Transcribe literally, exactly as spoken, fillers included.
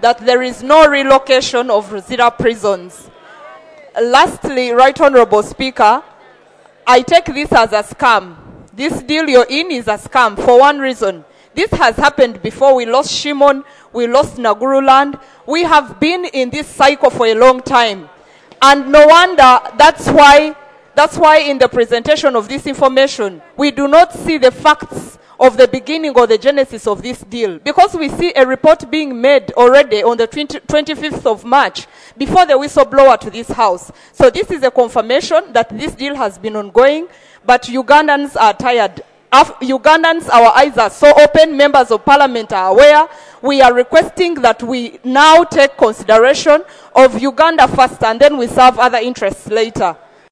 that there is no relocation of Ruzira prisons. Lastly, Right Honorable Speaker, I take this as a scam. This deal you're in is a scam for one reason. This has happened before. We lost Shimon, we lost Naguruland. We have been in this cycle for a long time. And no wonder that's why, that's why in the presentation of this information, we do not see the facts of the beginning or the genesis of this deal. Because we see a report being made already on the twenty-fifth of March before the whistleblower to this house. So this is a confirmation that this deal has been ongoing, but Ugandans are tired. Af- Ugandans, our eyes are so open, members of parliament are aware. We are requesting that we now take consideration of Uganda first and then we serve other interests later.